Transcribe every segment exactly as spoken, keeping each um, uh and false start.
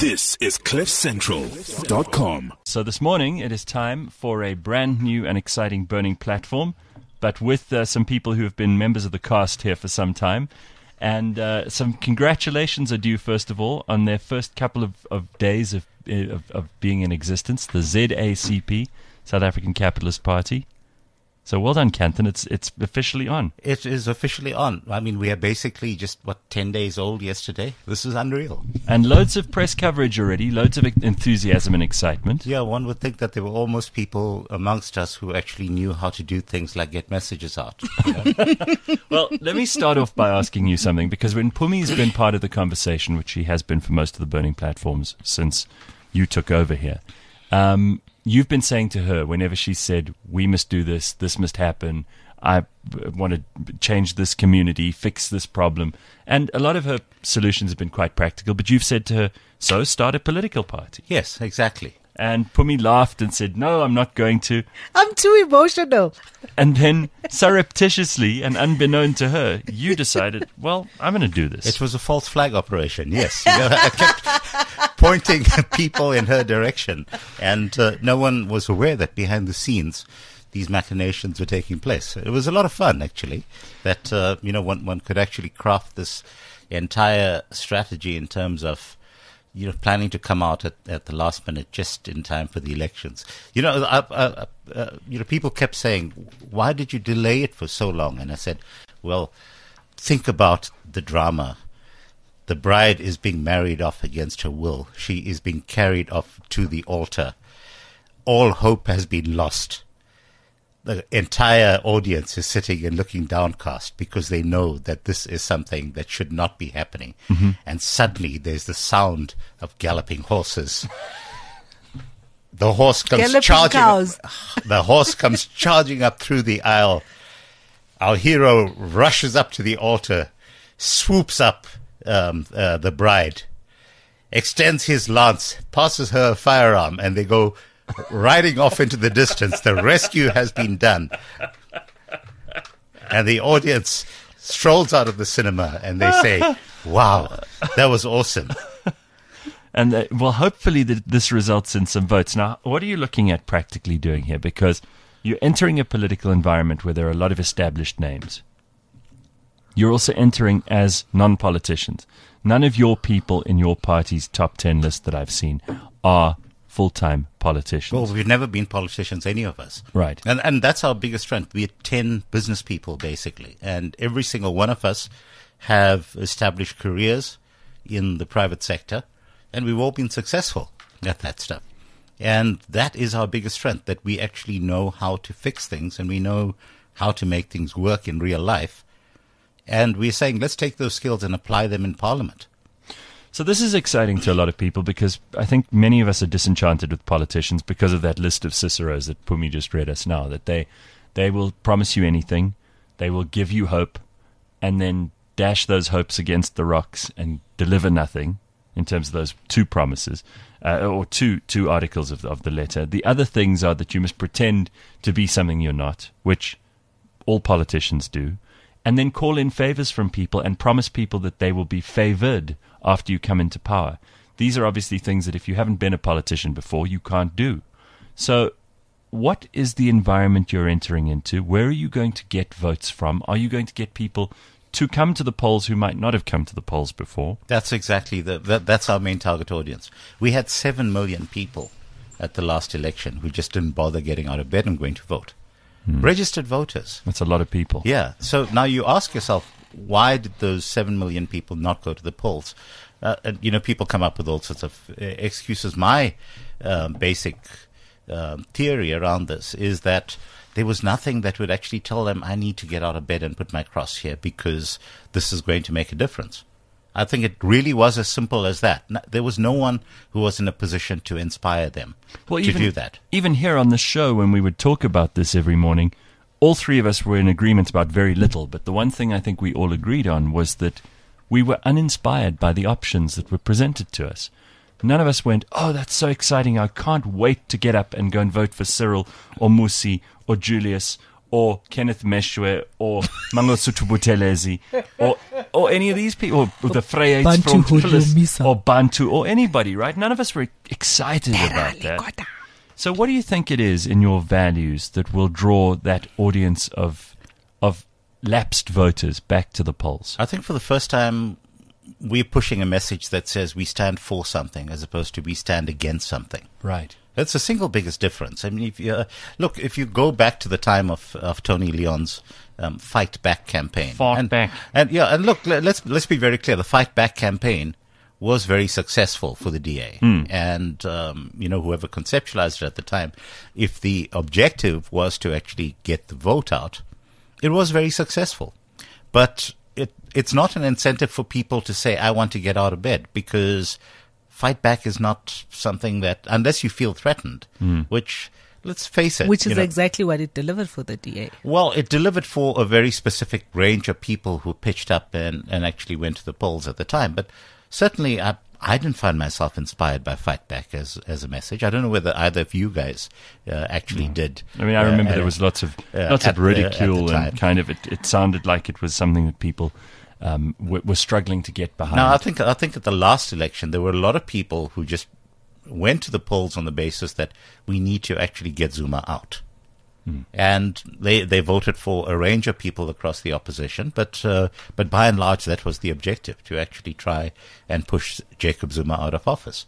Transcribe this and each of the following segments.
This is cliff central dot com. So this morning it is time for a brand new and exciting burning platform, but with uh, some people who have been members of the cast here for some time. And uh, some congratulations are due, first of all, on their first couple of, of days of, of of being in existence, the Z A C P, South African Capitalist Party. So well done, Kanthan. It's it's officially on. It is officially on. I mean, we are basically just, what, ten days old yesterday? This is unreal. And loads of press coverage already, loads of enthusiasm and excitement. Yeah, one would think that there were almost people amongst us who actually knew how to do things like get messages out. You know? Well, let me start off by asking you something, because when Pumi's been part of the conversation, which he has been for most of the burning platforms since you took over here, um, you've been saying to her, whenever she said, we must do this, this must happen, I want to change this community, fix this problem. And a lot of her solutions have been quite practical, but you've said to her, so start a political party. Yes, exactly. And Pumi laughed and said, no, I'm not going to. I'm too emotional. And then surreptitiously and unbeknown to her, you decided, well, I'm going to do this. It was a false flag operation, yes. You know, I kept pointing people in her direction, and uh, no one was aware that behind the scenes these machinations were taking place. It was a lot of fun, actually, that uh, you know one, one could actually craft this entire strategy in terms of you know, planning to come out at, at the last minute just in time for the elections. You know, uh, uh, uh, you know, people kept saying, why did you delay it for so long? And I said, well, think about the drama. The bride is being married off against her will. She is being carried off to the altar. All hope has been lost. The entire audience is sitting and looking downcast because they know that this is something that should not be happening. Mm-hmm. And suddenly there's the sound of galloping horses. The horse comes Galloping charging cows. Up, the horse comes charging up through the aisle. Our hero rushes up to the altar, swoops up um, uh, the bride, extends his lance, passes her a firearm, and they go riding off into the distance. The rescue has been done. And the audience strolls out of the cinema and they say, wow, that was awesome. And uh, well, hopefully th- this results in some votes. Now, what are you looking at practically doing here? Because you're entering a political environment where there are a lot of established names. You're also entering as non-politicians. None of your people in your party's top ten list that I've seen are full-time politicians. Well, we've never been politicians, any of us. Right. And and that's our biggest strength. We're ten business people, basically. And every single one of us have established careers in the private sector. And we've all been successful at that stuff. And that is our biggest strength, that we actually know how to fix things and we know how to make things work in real life. And we're saying, let's take those skills and apply them in Parliament. So this is exciting to a lot of people because I think many of us are disenchanted with politicians because of that list of Ciceros that Pumi just read us now, that they they will promise you anything, they will give you hope, and then dash those hopes against the rocks and deliver nothing in terms of those two promises, uh, or two two articles of, of the letter. The other things are that you must pretend to be something you're not, which all politicians do, and then call in favors from people and promise people that they will be favored after you come into power. These are obviously things that if you haven't been a politician before, you can't do. So what is the environment you're entering into? Where are you going to get votes from? Are you going to get people to come to the polls who might not have come to the polls before? That's exactly the, that, that's our main target audience. We had seven million people at the last election who just didn't bother getting out of bed and going to vote. Hmm. Registered voters. That's a lot of people. Yeah. So now you ask yourself, why did those seven million people not go to the polls? Uh, and, you know, people come up with all sorts of uh, excuses. My uh, basic uh, theory around this is that there was nothing that would actually tell them, I need to get out of bed and put my cross here because this is going to make a difference. I think it really was as simple as that. No, there was no one who was in a position to inspire them well, to even, do that. Even here on the show, when we would talk about this every morning, all three of us were in agreement about very little, but the one thing I think we all agreed on was that we were uninspired by the options that were presented to us. None of us went, oh, that's so exciting, I can't wait to get up and go and vote for Cyril or Musi or Julius or Kenneth Meshwe or Mangosuthu Buthelezi or or any of these people, or the Vryheids Bantu from Hudumisa. or Bantu or anybody, right? None of us were excited about that. So what do you think it is in your values that will draw that audience of of lapsed voters back to the polls? I think for the first time, we're pushing a message that says we stand for something as opposed to we stand against something. Right. That's the single biggest difference. I mean, if you, uh, look, if you go back to the time of, of Tony Leon's um, Fight Back campaign. Fight and, Back. And yeah, and look, let, let's let's be very clear. The Fight Back campaign was very successful for the D A. Mm. And, um, you know, whoever conceptualized it at the time, if the objective was to actually get the vote out, it was very successful. But it it's not an incentive for people to say, I want to get out of bed, because Fight Back is not something that, unless you feel threatened, mm. which, let's face it. Which is you know, exactly what it delivered for the D A. Well, it delivered for a very specific range of people who pitched up and, and actually went to the polls at the time. But certainly, I, I didn't find myself inspired by Fight Back as as a message. I don't know whether either of you guys uh, actually mm. did. I mean, I remember uh, there was lots of uh, lots of at the- ridicule at the and time. kind of it, it sounded like it was something that people um, were, were struggling to get behind. Now, I think I think at the last election, there were a lot of people who just went to the polls on the basis that we need to actually get Zuma out. Mm. And they, they voted for a range of people across the opposition, but uh, but by and large, that was the objective, to actually try and push Jacob Zuma out of office.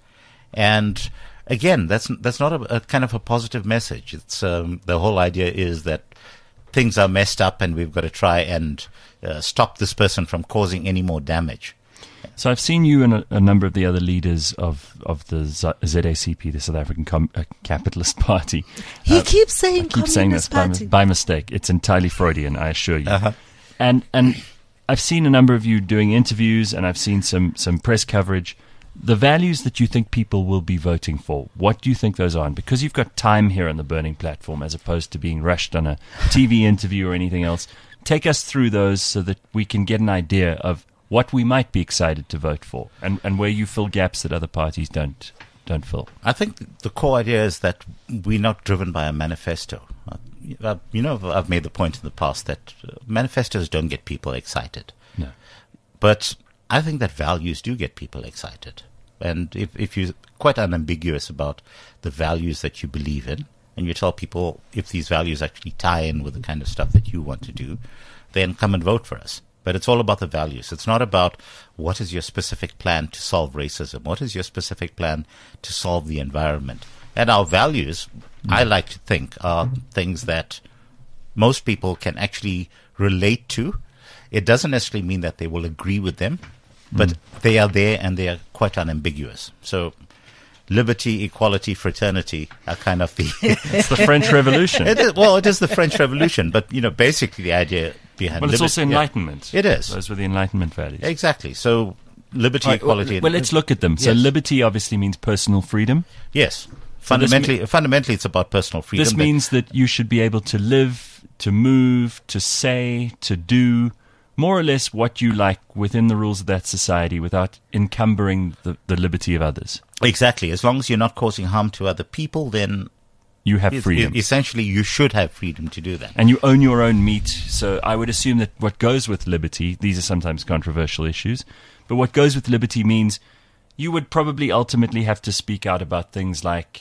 And again, that's that's not a, a kind of a positive message. It's um, the whole idea is that things are messed up, and we've got to try and uh, stop this person from causing any more damage. So I've seen you and a, a number of the other leaders of, of the Z- ZACP, the South African Com- uh, Capitalist Party. He Uh, keeps saying I keep saying this Communist by, Party. mis- by mistake. It's entirely Freudian, I assure you. Uh-huh. And and I've seen a number of you doing interviews, and I've seen some, some press coverage. The values that you think people will be voting for, what do you think those are? And because you've got time here on the Burning Platform as opposed to being rushed on a T V interview or anything else, take us through those so that we can get an idea of what we might be excited to vote for, and, and where you fill gaps that other parties don't don't fill. I think the core idea is that we're not driven by a manifesto. Uh, you know, I've made the point in the past that uh, manifestos don't get people excited. No. But I think that values do get people excited. And if, if you're quite unambiguous about the values that you believe in, and you tell people if these values actually tie in with the kind of stuff that you want to do, then come and vote for us. But it's all about the values. It's not about what is your specific plan to solve racism. What is your specific plan to solve the environment? And our values, mm. I like to think, are things that most people can actually relate to. It doesn't necessarily mean that they will agree with them, but mm. they are there and they are quite unambiguous. So liberty, equality, fraternity are kind of the... It's the French Revolution. It is, well, it is the French Revolution, but, you know, basically the idea behind Well, it's liberty, also Enlightenment. Yeah. It is. Those were the Enlightenment values. Exactly. So liberty, Right, equality... well, and- well, let's look at them. So Yes. liberty obviously means personal freedom. Yes. Fundamentally, fundamentally, it's about personal freedom. This but- means that you should be able to live, to move, to say, to do more or less what you like within the rules of that society without encumbering the, the liberty of others. Exactly. As long as you're not causing harm to other people, then You have it- freedom. it- essentially you should have freedom to do that. And you own your own meat. So I would assume that what goes with liberty, these are sometimes controversial issues, but what goes with liberty means you would probably ultimately have to speak out about things like,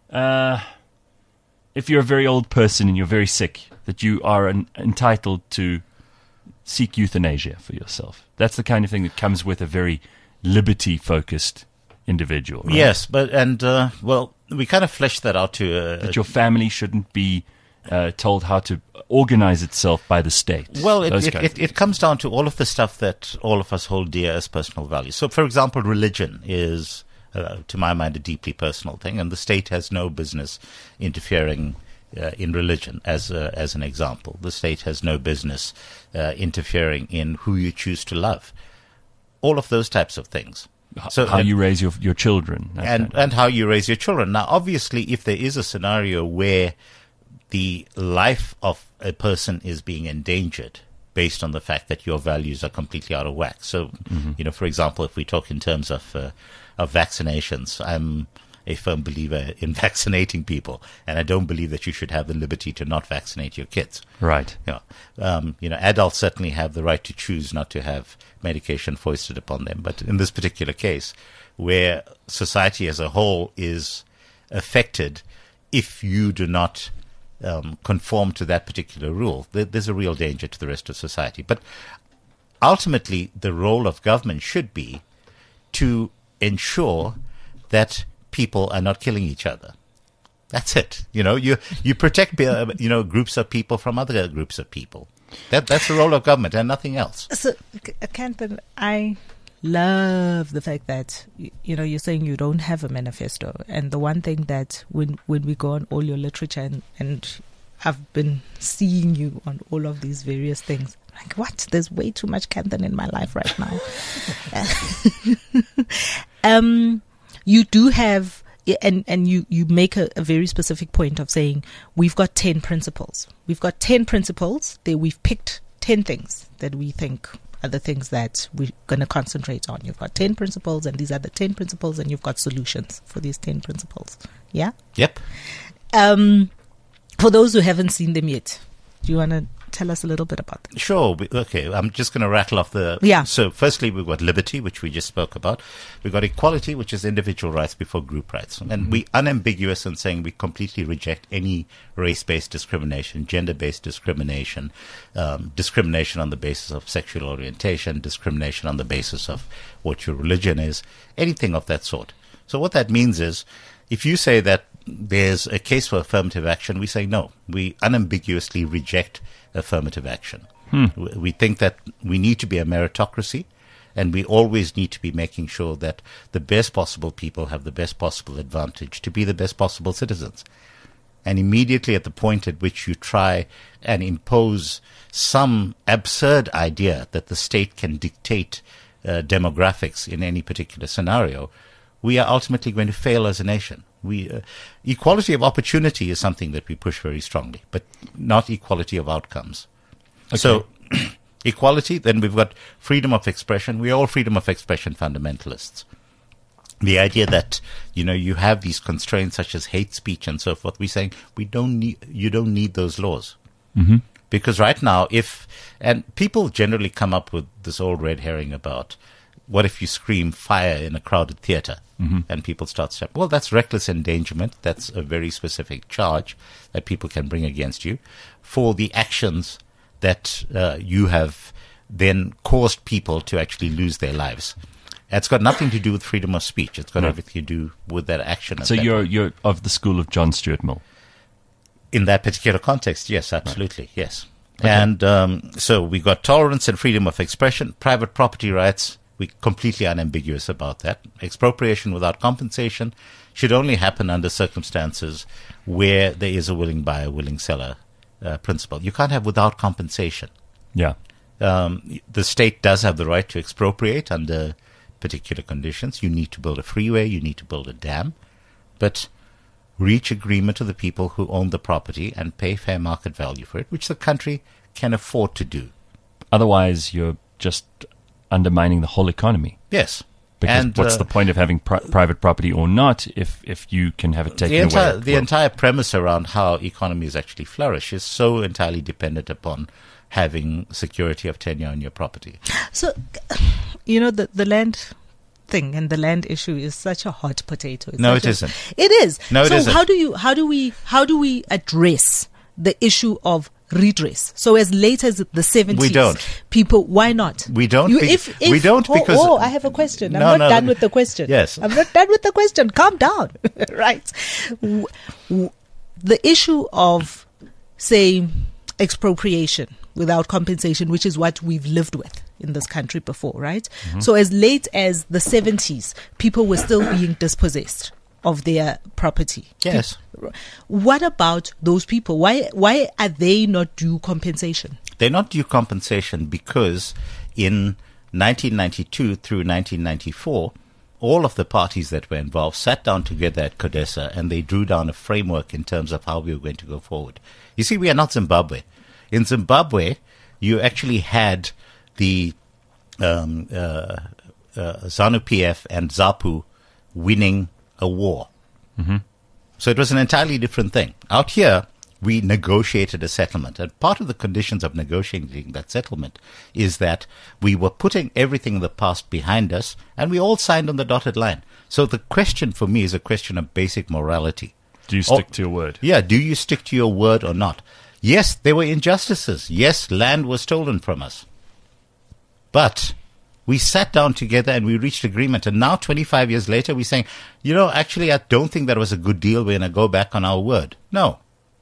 uh, if you're a very old person and you're very sick, that you are an, entitled to seek euthanasia for yourself. That's the kind of thing that comes with a very liberty-focused individual. Right? Yes, but and uh, well, we kind of fleshed that out to uh, That your family shouldn't be uh, told how to organize itself by the state. Well, it, Those it, kinds it, of it comes down to all of the stuff that all of us hold dear as personal values. So, for example, religion is, uh, to my mind, a deeply personal thing, and the state has no business interfering uh, in religion, as uh, as an example. The state has no business uh, interfering in who you choose to love. All of those types of things. So how and, you raise your your children. that and kind of- and how you raise your children. Now, obviously, if there is a scenario where the life of a person is being endangered based on the fact that your values are completely out of whack. So, Mm-hmm. you know, for example, if we talk in terms of uh, of vaccinations, I'm a firm believer in vaccinating people, and I don't believe that you should have the liberty to not vaccinate your kids. Right. You know, um, you know, adults certainly have the right to choose not to have medication foisted upon them. But in this particular case, where society as a whole is affected, if you do not um, conform to that particular rule, there, there's a real danger to the rest of society. But ultimately, the role of government should be to ensure that people are not killing each other. That's it. You know, you you protect uh, you know groups of people from other groups of people. That that's the role of government and nothing else. So, Kanthan, I love the fact that y- you know you're saying you don't have a manifesto, and the one thing that when when we go on all your literature and, and I've been seeing you on all of these various things. Like, what? There's way too much Kanthan in my life right now. um, you do have, and, and you, you make a, a very specific point of saying, we've got ten principles. We've got ten principles that we've picked ten things that we think are the things that we're going to concentrate on. You've got ten principles, and these are the ten principles, and you've got solutions for these ten principles. Yeah? Yep. Um, for those who haven't seen them yet, do you want to tell us a little bit about them? Sure. We, okay, I'm just going to rattle off the... Yeah. So firstly, we've got liberty, which we just spoke about. We've got equality, which is individual rights before group rights. And mm-hmm. we unambiguous in saying we completely reject any race-based discrimination, gender-based discrimination, um, discrimination on the basis of sexual orientation, discrimination on the basis of what your religion is, anything of that sort. So what that means is, if you say that there's a case for affirmative action, we say no. We unambiguously reject affirmative action. Hmm. We think that we need to be a meritocracy, and we always need to be making sure that the best possible people have the best possible advantage to be the best possible citizens. And immediately at the point at which you try and impose some absurd idea that the state can dictate uh, demographics in any particular scenario, we are ultimately going to fail as a nation. We uh, equality of opportunity is something that we push very strongly, but not equality of outcomes. Okay. So equality, then we've got freedom of expression. We are all freedom of expression fundamentalists. The idea that, you know, you have these constraints such as hate speech and so forth, we're saying we don't need, you don't need those laws. Mm-hmm. Because right now, if, and people generally come up with this old red herring about, what if you scream fire in a crowded theater mm-hmm. and people start stepping? Well, that's reckless endangerment. That's a very specific charge that people can bring against you for the actions that uh, you have then caused people to actually lose their lives. It's got nothing to do with freedom of speech. It's got right. everything to do with that action. So that you're point. you're of the school of John Stuart Mill? In that particular context, yes, absolutely, right. yes. Okay. And um, so we got tolerance and freedom of expression, private property rights. We're completely unambiguous about that. Expropriation without compensation should only happen under circumstances where there is a willing buyer, willing seller uh, principle. You can't have without compensation. Yeah. Um, the state does have the right to expropriate under particular conditions. You need to build a freeway, you need to build a dam, but reach agreement with the people who own the property and pay fair market value for it, which the country can afford to do. Otherwise, you're just undermining the whole economy. Yes. Because and, what's uh, the point of having pri- private property or not if, if you can have it taken the entire, away? The well, entire premise around how economies actually flourish is so entirely dependent upon having security of tenure on your property. So, you know, the, the land thing and the land issue is such a hot potato. It's No, such it a, isn't. It is. No, it so isn't. how do you how do we how do we address the issue of redress? So as late as the seventies, We don't. People, why not? We don't. You, be- if, if, we don't oh, because. oh, I have a question. I'm No, not no, done no. with the question. Yes. I'm not done with the question. Calm down. Right. W- w- the issue of, say, expropriation without compensation, which is what we've lived with in this country before, right? Mm-hmm. So as late as the seventies, people were still being dispossessed of their property. Yes. What about those people? Why why are they not due compensation? They're not due compensation because in nineteen ninety-two through nineteen ninety-four, all of the parties that were involved sat down together at CODESA and they drew down a framework in terms of how we were going to go forward. You see, we are not Zimbabwe. In Zimbabwe, you actually had the um, uh, uh, ZANU-P F and ZAPU winning a war. Mm-hmm. So it was an entirely different thing. Out here, we negotiated a settlement. And part of the conditions of negotiating that settlement is that we were putting everything in the past behind us, and we all signed on the dotted line. So the question for me is a question of basic morality. Do you stick or, to your word? Yeah, do you stick to your word or not? Yes, there were injustices. Yes, land was stolen from us. But we sat down together and we reached agreement. And now, twenty-five years later, we're saying, you know, actually, I don't think that was a good deal. We're going to go back on our word. No.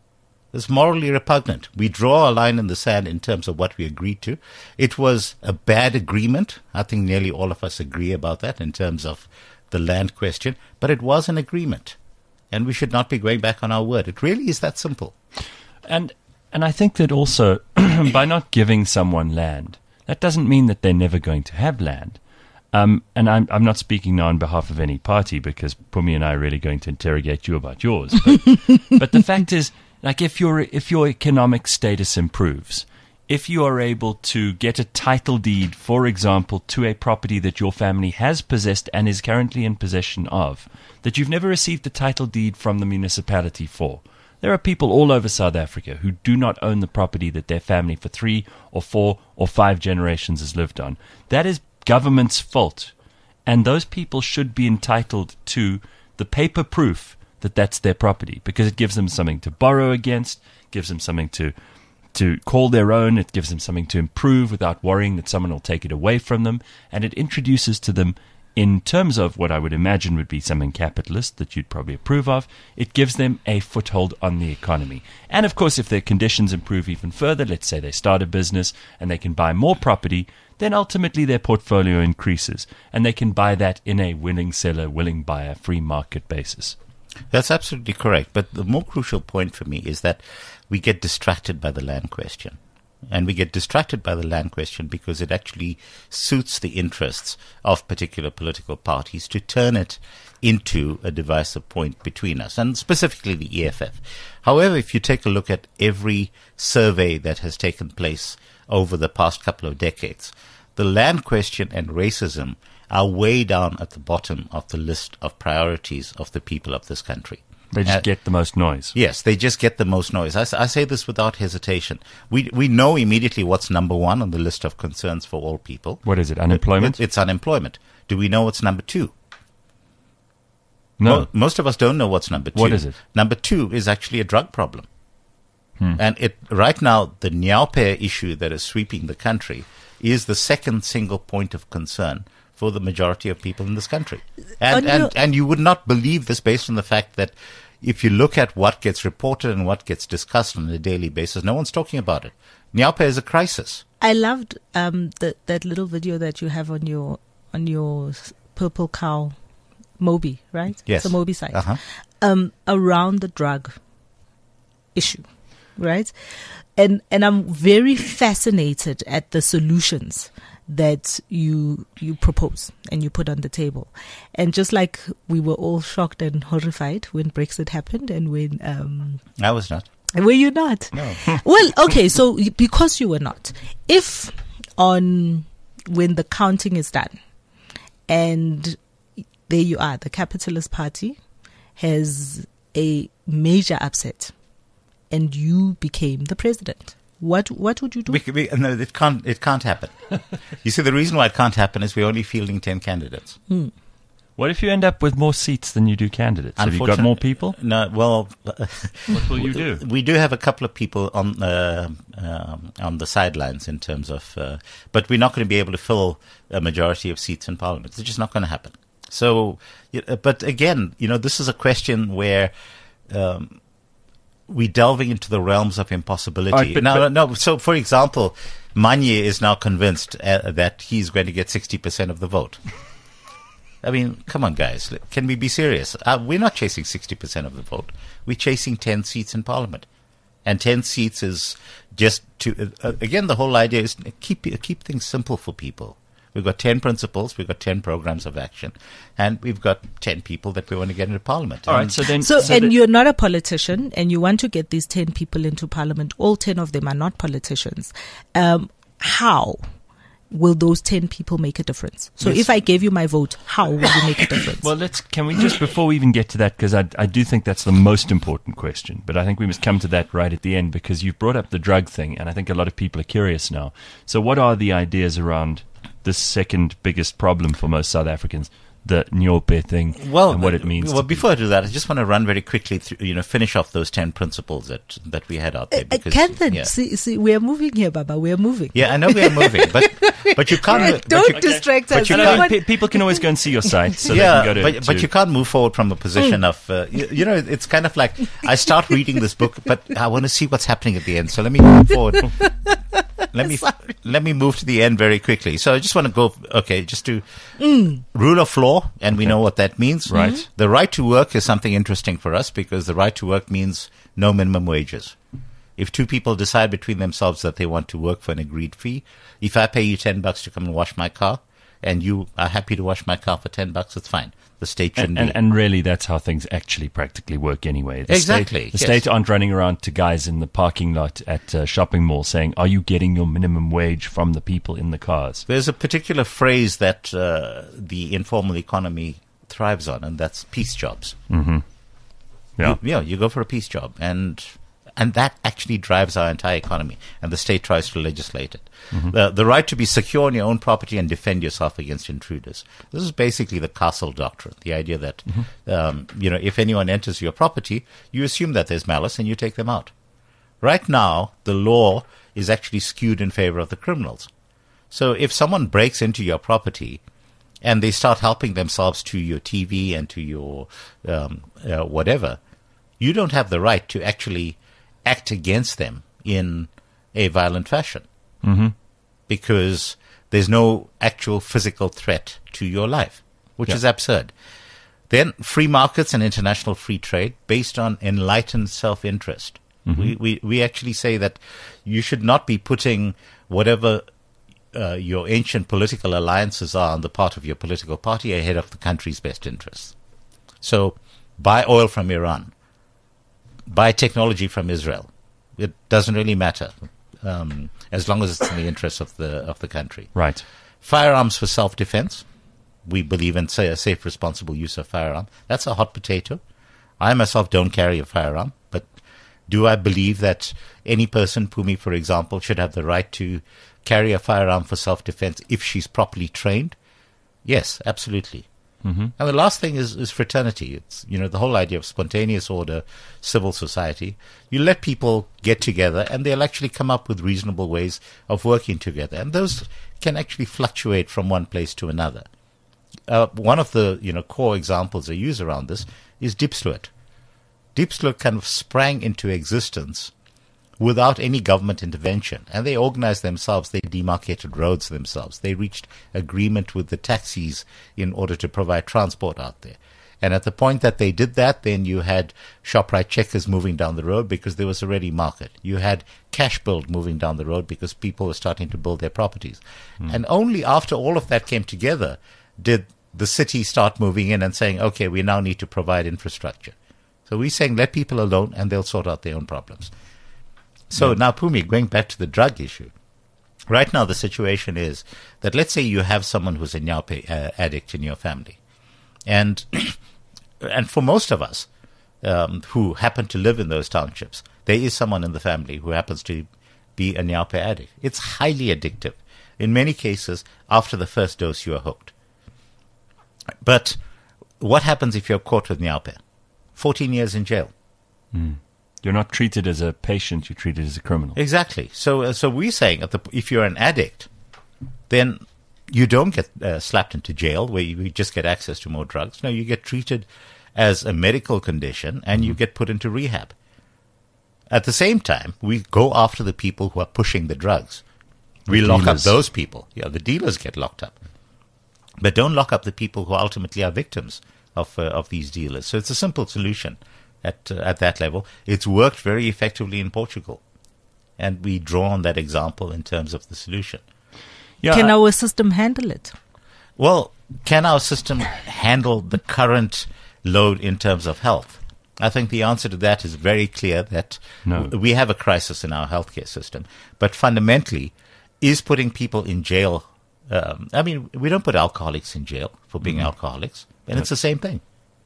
It's morally repugnant. We draw a line in the sand in terms of what we agreed to. It was a bad agreement. I think nearly all of us agree about that in terms of the land question. But it was an agreement. And we should not be going back on our word. It really is that simple. And and I think that also, by not giving someone land, that doesn't mean that they're never going to have land. Um, and I'm, I'm not speaking now on behalf of any party, because Pumi and I are really going to interrogate you about yours. But, but the fact is, like, if your if your economic status improves, if you are able to get a title deed, for example, to a property that your family has possessed and is currently in possession of, that you've never received the title deed from the municipality for. There are people all over South Africa who do not own the property that their family for three or four or five generations has lived on. That is government's fault. And those people should be entitled to the paper proof that that's their property, because it gives them something to borrow against, gives them something to to call their own, it gives them something to improve without worrying that someone will take it away from them, and it introduces to them, in terms of what I would imagine would be something capitalist that you'd probably approve of, it gives them a foothold on the economy. And of course, if their conditions improve even further, let's say they start a business and they can buy more property, then ultimately their portfolio increases, and they can buy that in a willing seller, willing buyer, free market basis. That's absolutely correct. But the more crucial point for me is that we get distracted by the land question. And we get distracted by the land question because it actually suits the interests of particular political parties to turn it into a divisive point between us, and specifically the E F F. However, if you take a look at every survey that has taken place over the past couple of decades, the land question and racism are way down at the bottom of the list of priorities of the people of this country. They just Uh, get the most noise. Yes, they just get the most noise. I, s- I say this without hesitation. We we know immediately what's number one on the list of concerns for all people. What is it, unemployment? It- it's unemployment. Do we know what's number two? No. Mo- most of us don't know what's number two. What is it? Number two is actually a drug problem. And it right now, the Nyaope issue that is sweeping the country is the second single point of concern for the majority of people in this country. And, On and, your- and you would not believe this based on the fact that if you look at what gets reported and what gets discussed on a daily basis, no one's talking about it. Nyaope is a crisis. I loved um, the, that little video that you have on your on your s- Purple Cow Mobi, right? Yes. It's a Mobi site. Uh-huh. Um, around the drug issue, right? And and I'm very fascinated at the solutions that you you propose and you put on the table. And just like we were all shocked and horrified when Brexit happened, and when um, I was not. were you not? No. Well, okay, so y- because you were not, if on when the counting is done, and there you are, the Capitalist Party has a major upset, and you became the president, what what would you do? We, we, no, it can't. It can't happen. You see, the reason why it can't happen is we're only fielding ten candidates. What if you end up with more seats than you do candidates? Have you got more people? No. Well, What will you do? we do have a couple of people on uh, um, on the sidelines in terms of, uh, but we're not going to be able to fill a majority of seats in Parliament. It's just not going to happen. So, y- uh, but again, you know, this is a question where. Um, we're delving into the realms of impossibility. All right, but- no, but- no. So, for example, Manye is now convinced uh, that he's going to get sixty percent of the vote. I mean, come on, guys. Can we be serious? Uh, we're not chasing sixty percent of the vote. We're chasing ten seats in Parliament. And ten seats is just to, uh, again, the whole idea is keep keep things simple for people. We've got ten principles, we've got ten programs of action, and we've got ten people that we want to get into Parliament. All right, And- so then... So, and the- you're not a politician, and you want to get these ten people into Parliament. All ten of them are not politicians. Um, how will those ten people make a difference? So Yes. if I gave you my vote, how will you make a difference? Well, let's. Can we just before we even get to that, because I, I do think that's the most important question. But I think we must come to that right at the end, because you've brought up the drug thing, and I think a lot of people are curious now. So, what are the ideas around this second biggest problem for most South Africans, the Nyope thing, Well, and what it means? Well, to before I do that, I just want to run very quickly through, you know, finish off those ten principles that that we had out there. Uh, Because, Kanthan, yeah. see, see, we are moving here, Baba. We are moving. yeah, I know we are moving, but but you can't. but Don't you, distract but us. you And No I can't- mean, one- pe- people can always go and see your site, so yeah, they can go to. but but to- you can't move forward from a position Mm. of uh, you, you know it's kind of like I start reading this book, but I want to see what's happening at the end. So let me move forward. Let me let me move to the end very quickly. So I just want to go. Okay, just to Mm. rule of law, and we know what that means. Right. Mm-hmm. The right to work is something interesting for us because the right to work means no minimum wages. If two people decide between themselves that they want to work for an agreed fee, if I pay you ten bucks to come and wash my car, and you are happy to wash my car for ten bucks, it's fine. The state shouldn't and, be. and, and really, that's how things actually practically work anyway. The Exactly, State, the yes. state aren't running around to guys in the parking lot at uh, shopping malls saying, "Are you getting your minimum wage from the people in the cars?" There's a particular phrase that uh, the informal economy thrives on, and that's peace jobs. Mm-hmm. Yeah. You, yeah, you go for a peace job, and and that actually drives our entire economy, and the state tries to legislate it. Mm-hmm. The, the right to be secure in your own property and defend yourself against intruders. This is basically the castle doctrine, the idea that, Mm-hmm. um, you know, if anyone enters your property, you assume that there's malice and you take them out. Right now, the law is actually skewed in favor of the criminals. So if someone breaks into your property and they start helping themselves to your T V and to your um, uh, whatever, you don't have the right to actually act against them in a violent fashion. Mm-hmm. Because there's no actual physical threat to your life, which Yeah. is absurd. Then free markets and international free trade based on enlightened self-interest. Mm-hmm. We, we, we actually say that you should not be putting whatever uh, your ancient political alliances are on the part of your political party ahead of the country's best interests. So buy oil from Iran, buy technology from Israel. It doesn't really matter. Um, as long as it's in the interest of the of the country. Right. Firearms for self-defense. We believe in say, a safe, responsible use of firearm. That's a hot potato. I myself don't carry a firearm, but do I believe that any person, Pumi, for example, should have the right to carry a firearm for self-defense if she's properly trained? Yes, absolutely. Mm-hmm. And the last thing is, is fraternity. It's, you know, the whole idea of spontaneous order, civil society. You let people get together and they'll actually come up with reasonable ways of working together. And those can actually fluctuate from one place to another. Uh, one of the, you know, core examples I use around this is Diepsloot. Diepsloot kind of sprang into existence without any government intervention. And they organized themselves. They demarcated roads themselves. They reached agreement with the taxis in order to provide transport out there. And at the point that they did that, then you had ShopRite Checkers moving down the road because there was already market. You had Cashbuild moving down the road because people were starting to build their properties. Mm. And only after all of that came together did the city start moving in and saying, okay, we now need to provide infrastructure. So we're saying let people alone and they'll sort out their own problems. So now, Pumi, going back to the drug issue, right now the situation is that let's say you have someone who's a Nyape uh, addict in your family. And and for most of us um, who happen to live in those townships, there is someone in the family who happens to be a Nyape addict. It's highly addictive. In many cases, after the first dose, you are hooked. But what happens if you're caught with Nyape? fourteen years in jail. Mm. You're not treated as a patient, you're treated as a criminal. Exactly. So uh, so we're saying that the, if you're an addict, then you don't get uh, slapped into jail where you just get access to more drugs. No, you get treated as a medical condition and you get put into rehab. At the same time, we go after the people who are pushing the drugs. We The lock up dealers. those people. Yeah, the dealers get locked up. But don't lock up the people who ultimately are victims of uh, of these dealers. So it's a simple solution at uh, at that level. It's worked very effectively in Portugal. And we draw on that example in terms of the solution. Yeah, Can I- our system handle it? Well, can our system handle the current load in terms of health? I think the answer to that is very clear that No. w- we have a crisis in our healthcare system. But fundamentally, is putting people in jail Um, I mean, we don't put alcoholics in jail for being Mhm. alcoholics, and it's the same thing.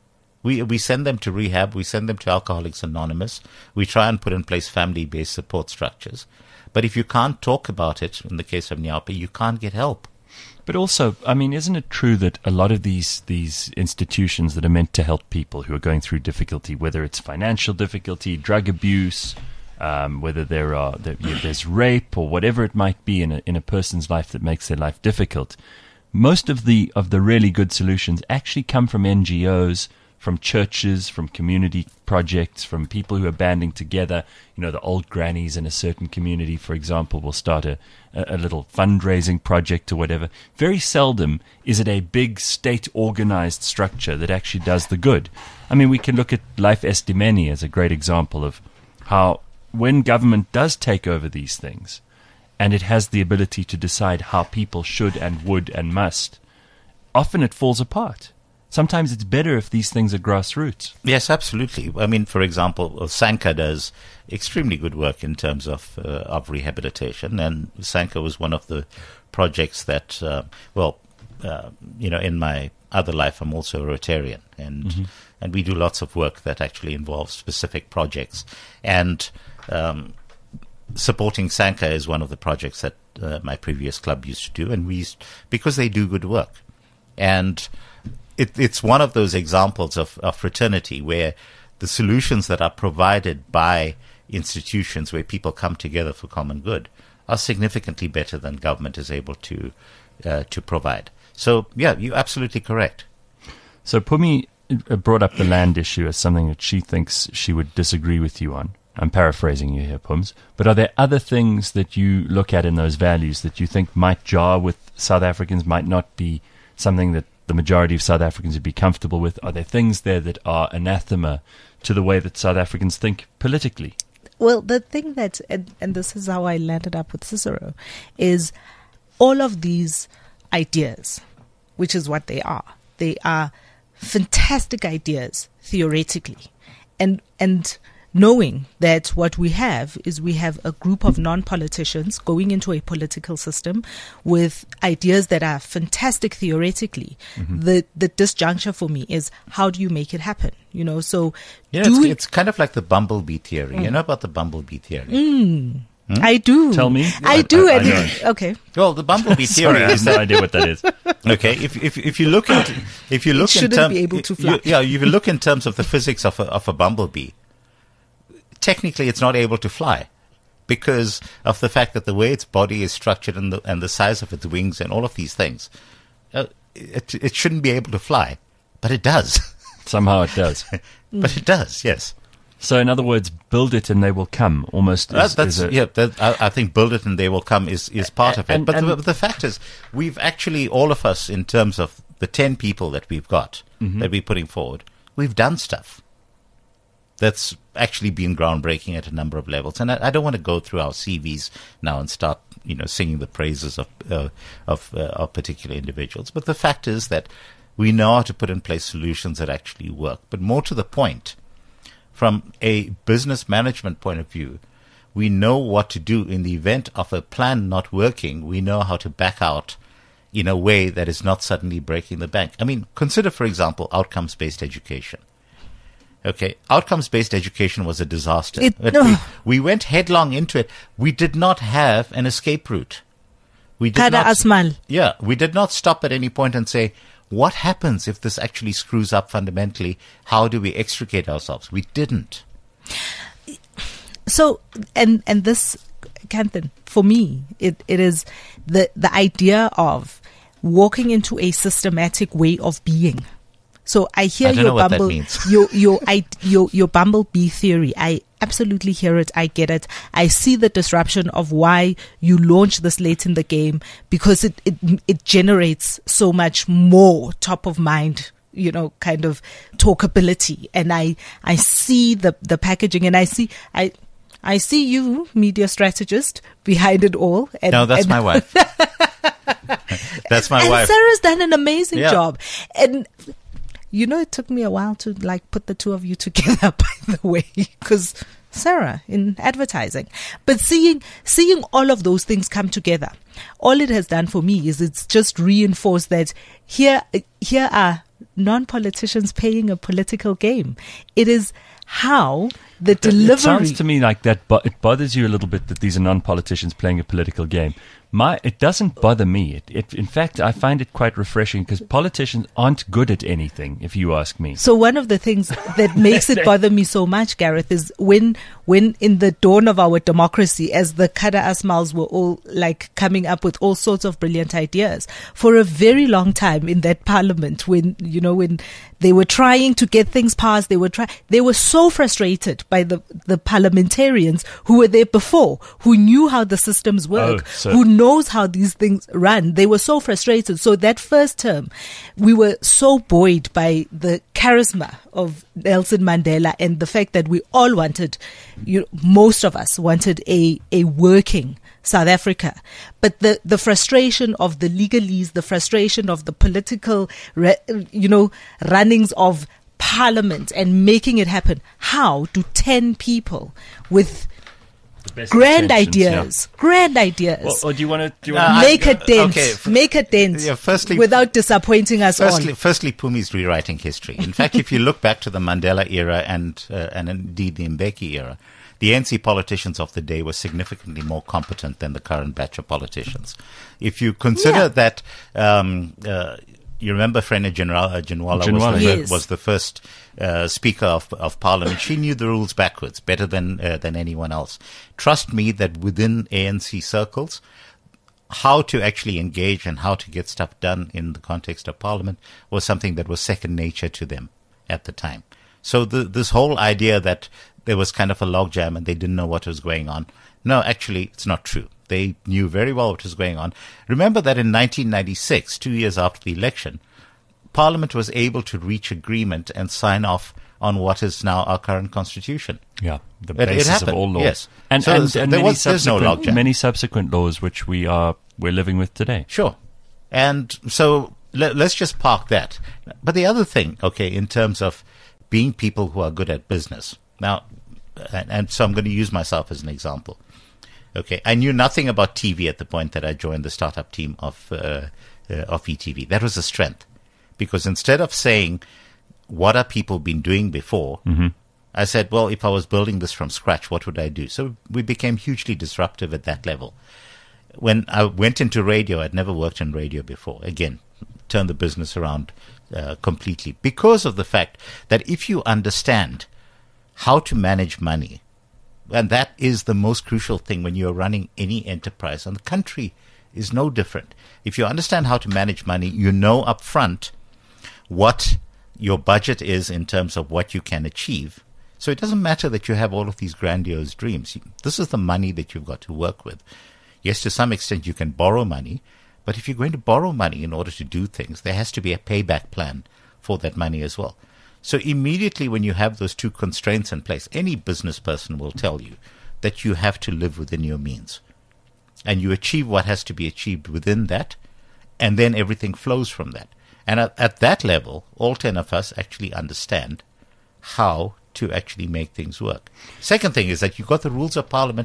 We we send them to rehab. We send them to Alcoholics Anonymous. We try and put in place family-based support structures. But if you can't talk about it, in the case of Nyapi, you can't get help. But also, I mean, isn't it true that a lot of these these institutions that are meant to help people who are going through difficulty, whether it's financial difficulty, drug abuse, um, whether there are there, yeah, there's rape or whatever it might be in a in a person's life that makes their life difficult, most of the of the really good solutions actually come from N G Os, from churches, from community projects, from people who are banding together. You know, the old grannies in a certain community, for example, will start a, a little fundraising project or whatever. Very seldom is it a big state-organized structure that actually does the good. I mean, we can look at Life Estimeni as a great example of how when government does take over these things, and it has the ability to decide how people should and would and must, often it falls apart. Sometimes it's better if these things are grassroots. Yes, absolutely. I mean, for example, Sanka does extremely good work in terms of uh, of rehabilitation, and Sanka was one of the projects that, uh, well, uh, you know, in my other life, I'm also a Rotarian, and mm-hmm. and we do lots of work that actually involves specific projects, and um, supporting Sanka is one of the projects that uh, my previous club used to do, and we used, because they do good work, and It, it's one of those examples of, of fraternity where the solutions that are provided by institutions where people come together for common good are significantly better than government is able to uh, to provide. So, yeah, you're absolutely correct. So Pumi brought up the land issue as something that she thinks she would disagree with you on. I'm paraphrasing you here, Pums. But are there other things that you look at in those values that you think might jar with South Africans, might not be something that the majority of South Africans would be comfortable with? Are there things there that are anathema to the way that South Africans think politically? Well, the thing that, and, and this is how I landed up with Cicero, is all of these ideas, which is what they are. They are fantastic ideas theoretically, and and knowing that what we have is we have a group of non-politicians going into a political system with ideas that are fantastic theoretically. Mm-hmm. The the disjuncture for me is, how do you make it happen? You know, so yeah, do it's, we, it's kind of like the bumblebee theory. Mm. You know about the bumblebee theory? Mm. Hmm? I do. Tell me. I, I do. I, I and know. Okay. Well, the bumblebee theory Sorry, I is have no that, idea what that is. okay. If if if you look at if you look It in shouldn't terms be able to fly. You, yeah, if you look in terms of the physics of a of a bumblebee, technically it's not able to fly because of the fact that the way its body is structured and the and the size of its wings and all of these things, uh, it it shouldn't be able to fly, but it does. Somehow it does. But it does, yes. So in other words, build it and they will come. Almost. That, Is, that's is a, yeah. That, I, I think build it and they will come is, is part of it. And- but and- the, the fact is, we've actually all of us, in terms of the ten people that we've got Mm-hmm. that we're putting forward, we've done stuff that's actually been groundbreaking at a number of levels. And I, I don't want to go through our C Vs now and start, you know, singing the praises of uh, of, uh, of particular individuals. But the fact is that we know how to put in place solutions that actually work. But more to the point, from a business management point of view, we know what to do in the event of a plan not working. We know how to back out in a way that is not suddenly breaking the bank. I mean, consider, for example, outcomes-based education. Okay, outcomes-based education was a disaster. It- But no. we, we went headlong into it. We did not have an escape route. We did Kada not, Asmal. yeah, we did not stop at any point and say, what happens if this actually screws up fundamentally? How do we extricate ourselves? We didn't. So, and and this, Kanthan, for me, it, it is the the idea of walking into a systematic way of being. So I hear I don't your know what that bumble, means. your your I, your your bumblebee theory. I absolutely hear it. I get it. I see the disruption of why you launch this late in the game, because it it it generates so much more top of mind, you know, kind of talkability. And I I see the the packaging, and I see I. I see you, media strategist, behind it all. And, No, that's and, my wife. That's my and wife. Sarah's done an amazing Yeah. job. And, you know, it took me a while to, like, put the two of you together, by the way, because Sarah in advertising. But seeing seeing all of those things come together, all it has done for me is it's just reinforced that here here are non-politicians playing a political game. It is how the delivery. It sounds to me like that, but it bothers you a little bit that these are non-politicians playing a political game. My, it doesn't bother me. It, it, in fact, I find it quite refreshing because politicians aren't good at anything, if you ask me. So one of the things that makes it bother me so much, Gareth, is when, when in the dawn of our democracy, as the Kada Asmals were all like coming up with all sorts of brilliant ideas, for a very long time in that parliament, when, you know, when they were trying to get things passed, they were try, they were so frustrated by the, the parliamentarians who were there before, who knew how the systems work, oh, so who knows how these things run. They were so frustrated. So that first term, we were so buoyed by the charisma of Nelson Mandela and the fact that we all wanted, you, most of us wanted a, a working South Africa. But the, the frustration of the legalese, the frustration of the political, you know, runnings of parliament and making it happen. How do ten people with grand ideas, yeah. grand ideas. Well, or do you want to do you uh, make I, a dent? Okay, f- make a dent. Yeah, firstly, without disappointing us firstly, all. Firstly, Pumi's rewriting history. In fact, if you look back to the Mandela era and uh, and indeed the Mbeki era, the A N C politicians of the day were significantly more competent than the current batch of politicians. If you consider yeah. that. Um, uh, You remember Frene Ginwala, Ginwala, Ginwala. was, the, Yes. was the first uh, Speaker of, of Parliament. She knew the rules backwards better than uh, than anyone else. Trust me that within A N C circles, how to actually engage and how to get stuff done in the context of Parliament was something that was second nature to them at the time. So the, this whole idea that there was kind of a logjam and they didn't know what was going on, no, actually, it's not true. They knew very well what was going on. Remember that in nineteen ninety-six, two years after the election, Parliament was able to reach agreement and sign off on what is now our current constitution. Yeah, the It- it basis of happened, all law. yes. And, So- and, so and there many, was- there's no subsequent, logjam. many subsequent laws which we are we're living with today. Sure. And so let, let's just park that. But the other thing, okay, in terms of being people who are good at business. Now, and, and so I'm going to use myself as an example. Okay, I knew nothing about T V at the point that I joined the startup team of uh, uh, of E T V. That was a strength, because instead of saying what are people been doing before, mm-hmm. I said, well, if I was building this from scratch, what would I do? So we became hugely disruptive at that level. When I went into radio, I'd never worked in radio before. Again, turned the business around uh, completely because of the fact that if you understand how to manage money. And that is the most crucial thing when you're running any enterprise. And the country is no different. If you understand how to manage money, you know up front what your budget is in terms of what you can achieve. So it doesn't matter that you have all of these grandiose dreams. This is the money that you've got to work with. Yes, to some extent you can borrow money, but if you're going to borrow money in order to do things, there has to be a payback plan for that money as well. So immediately when you have those two constraints in place, any business person will tell you that you have to live within your means. And you achieve what has to be achieved within that, and then everything flows from that. And at, at that level, all ten of us actually understand how to actually make things work. Second thing is that you've got the rules of Parliament.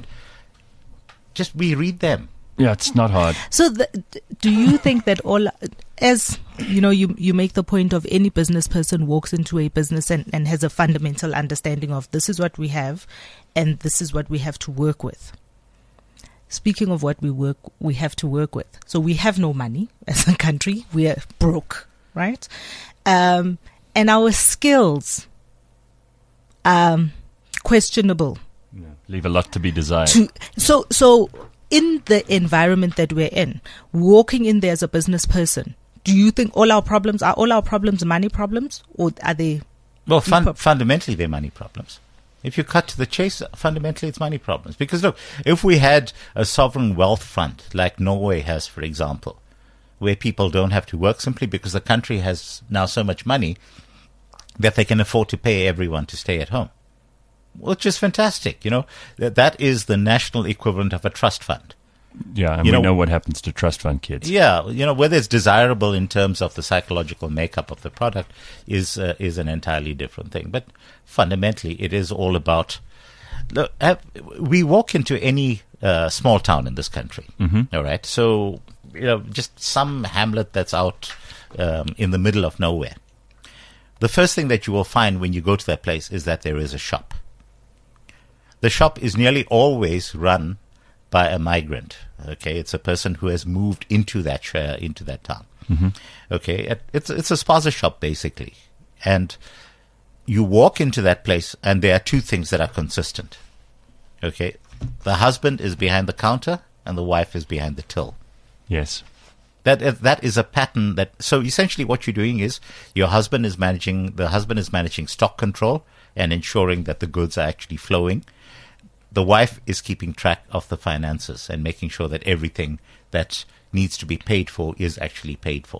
Just reread them. Yeah, it's not hard. So the, do you think that all, as you know, you, you make the point of any business person walks into a business and, and has a fundamental understanding of this is what we have and this is what we have to work with. Speaking of what we work, we have to work with. So we have no money as a country. We are broke, right? Um, and our skills are questionable. Yeah. Leave a lot to be desired. To, so, so in the environment that we're in, walking in there as a business person, do you think all our problems are all our problems money problems, or are they? Well, fun, fundamentally, they're money problems. If you cut to the chase, fundamentally, it's money problems. Because look, if we had a sovereign wealth fund like Norway has, for example, where people don't have to work simply because the country has now so much money that they can afford to pay everyone to stay at home, which is fantastic. You know, that that is the national equivalent of a trust fund. Yeah, and You we know- know what happens to trust fund kids. Yeah, you know, whether it's desirable in terms of the psychological makeup of the product is uh, is an entirely different thing. But fundamentally, it is all about Look, have, we walk into any uh, small town in this country, Mm-hmm. all right? So, you know, just some hamlet that's out um, in the middle of nowhere. The first thing that you will find when you go to that place is that there is a shop. The shop is nearly always run by a migrant. Okay, it's a person who has moved into that sh- into that town. Mm-hmm. Okay, it, it's it's a spaza shop basically, and you walk into that place, and there are two things that are consistent. Okay, the husband is behind the counter, and the wife is behind the till. Yes. That that is a pattern. That so essentially, what you're doing is your husband is managing the husband is managing stock control and ensuring that the goods are actually flowing. The wife is keeping track of the finances and making sure that everything that needs to be paid for is actually paid for.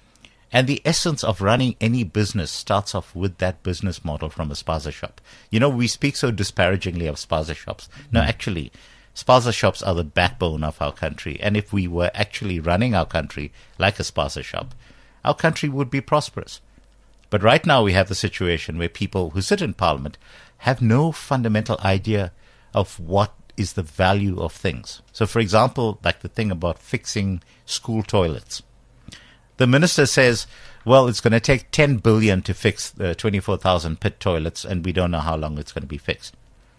And the essence of running any business starts off with that business model from a spaza shop. You know, we speak so disparagingly of spaza shops. No, actually, spaza shops are the backbone of our country. And if we were actually running our country like a spaza shop, our country would be prosperous. But right now we have the situation where people who sit in parliament have no fundamental idea of what is the value of things. So, for example, like the thing about fixing school toilets. The minister says, well, it's going to take ten billion to fix the twenty-four thousand pit toilets, and we don't know how long it's going to be fixed.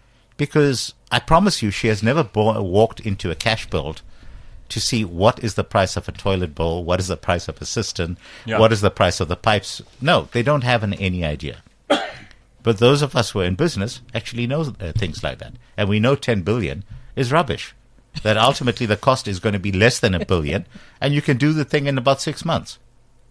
Because I promise you, she has never bo- walked into a cash build to see what is the price of a toilet bowl, what is the price of a cistern, Yeah. what is the price of the pipes. No, they don't have an, any idea. But those of us who are in business actually know uh, things like that. And we know ten billion is rubbish. That ultimately the cost is going to be less than a billion, and you can do the thing in about six months.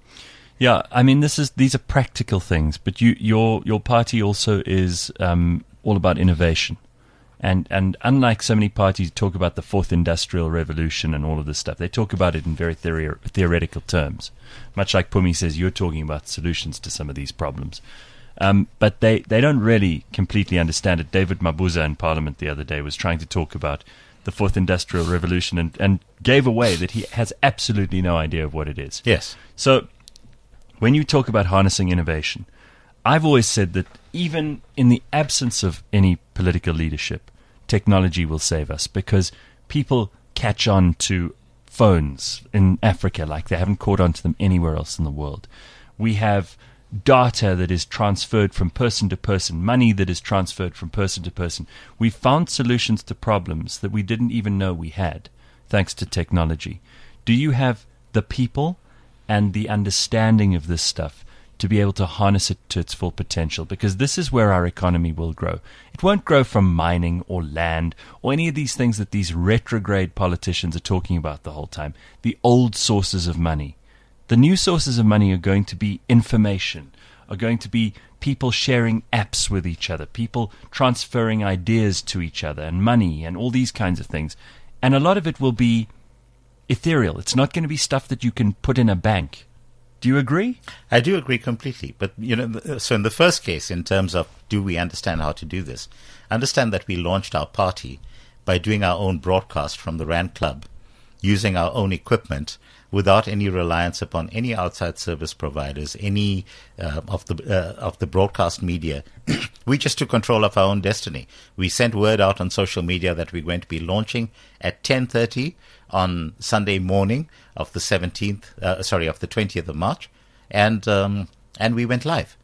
Yeah, I mean, this is these are practical things, but you, your your party also is um, all about innovation, and and unlike so many parties talk about the fourth industrial revolution and all of this stuff, they talk about it in very theori- theoretical terms, much like Pumi says you're talking about solutions to some of these problems. Um, but they, they don't really completely understand it. David Mabuza in Parliament the other day was trying to talk about the fourth industrial revolution and, and gave away that he has absolutely no idea of what it is. Yes. So when you talk about harnessing innovation, I've always said that even in the absence of any political leadership, technology will save us because people catch on to phones in Africa like they haven't caught on to them anywhere else in the world. We have data that is transferred from person to person, money that is transferred from person to person. We've found solutions to problems that we didn't even know we had, thanks to technology. Do you have the people and the understanding of this stuff to be able to harness it to its full potential? Because this is where our economy will grow. It won't grow from mining or land or any of these things that these retrograde politicians are talking about the whole time, the old sources of money. The new sources of money are going to be information, are going to be people sharing apps with each other, people transferring ideas to each other and money and all these kinds of things. And a lot of it will be ethereal. It's not going to be stuff that you can put in a bank. Do you agree? I do agree completely. But, you know, th- so in the first case, in terms of do we understand how to do this, understand that we launched our party by doing our own broadcast from the Rand Club, using our own equipment, without any reliance upon any outside service providers, any uh, of the uh, of the broadcast media. We just took control of our own destiny. We sent word out on social media that we're going to be launching at ten thirty on Sunday morning of the seventeenth, uh, sorry, of the twentieth of March, and um, and we went live.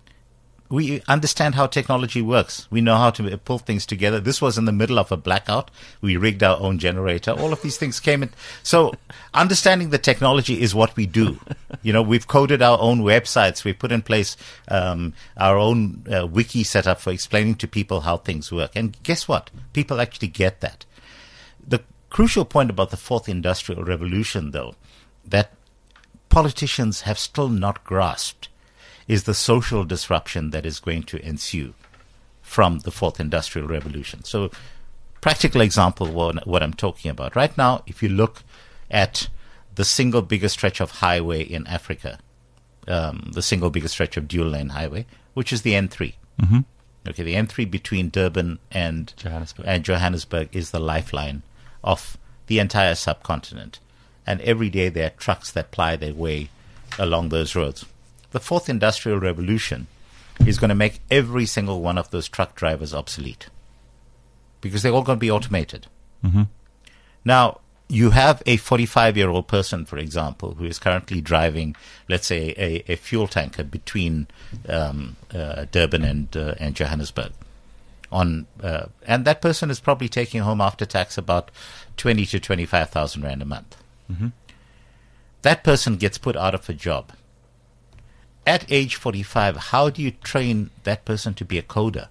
We understand how technology works. We know how to pull things together. This was in the middle of a blackout. We rigged our own generator. All of these things came in. So understanding the technology is what we do. You know, we've coded our own websites. We've put in place um, our own uh, wiki setup for explaining to people how things work. And guess what? People actually get that. The crucial point about the fourth industrial revolution, though, that politicians have still not grasped is the social disruption that is going to ensue from the fourth industrial revolution. So, practical example what, what I'm talking about. Right now, if you look at the single biggest stretch of highway in Africa, um, the single biggest stretch of dual lane highway, which is the N three. Mm-hmm. Okay, the N three between Durban and Johannesburg. and Johannesburg is the lifeline of the entire subcontinent. And every day there are trucks that ply their way along those roads. The fourth industrial revolution is going to make every single one of those truck drivers obsolete. because they're all going to be automated. Mm-hmm. Now, you have a forty-five-year-old person, for example, who is currently driving, let's say, a, a fuel tanker between um, uh, Durban and, uh, and Johannesburg. On uh, and that person is probably taking home after tax about twenty to twenty-five thousand rand a month. Mm-hmm. That person gets put out of a job. At age forty-five, how do you train that person to be a coder?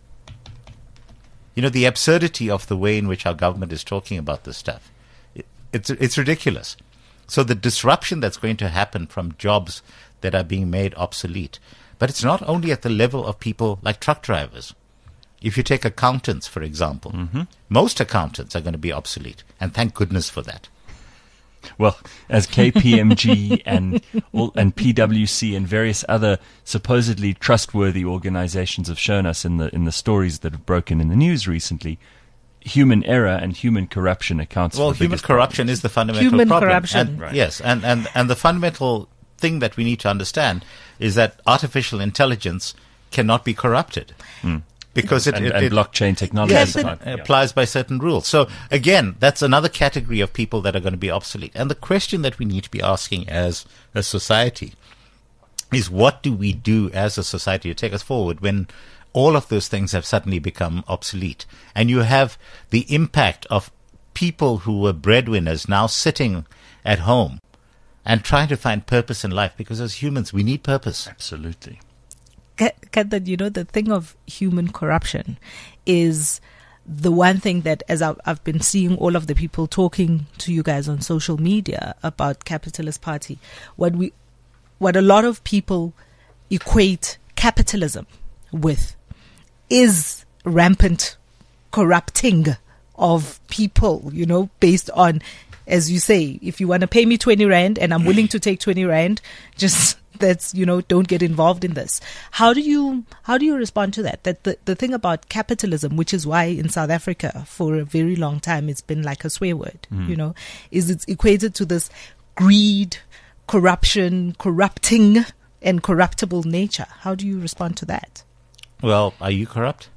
You know, the absurdity of the way in which our government is talking about this stuff, it, it's it's ridiculous. So the disruption that's going to happen from jobs that are being made obsolete, but it's not only at the level of people like truck drivers. If you take accountants, for example, mm-hmm. most accountants are going to be obsolete, and thank goodness for that. Well, as K P M G and all, and P W C and various other supposedly trustworthy organizations have shown us in the in the stories that have broken in the news recently, human error and human corruption accounts well, for the human biggest corruption problems. is the fundamental Human problem. corruption. And, Right. Yes, and, and, and the fundamental thing that we need to understand is that artificial intelligence cannot be corrupted. Mm. Because it, and, it, and it blockchain technology yes, is it not- yeah. applies by certain rules. So again, that's another category of people that are going to be obsolete. And the question that we need to be asking as a society is, what do we do as a society to take us forward when all of those things have suddenly become obsolete? And you have the impact of people who were breadwinners now sitting at home and trying to find purpose in life, because as humans, we need purpose. Absolutely. That, you know, the thing of human corruption is the one thing that, as I've, I've been seeing all of the people talking to you guys on social media about Capitalist Party, what we, what a lot of people equate capitalism with is rampant corrupting of people, you know, based on, as you say, if you want to pay me twenty rand and I'm willing to take twenty rand, just that's, you know, don't get involved in this. How do you, how do you respond to that? That the, the thing about capitalism, which is why in South Africa for a very long time it's been like a swear word, Mm. you know, is it's equated to this greed, corruption, corrupting and corruptible nature. How do you respond to that? Well, are you corrupt?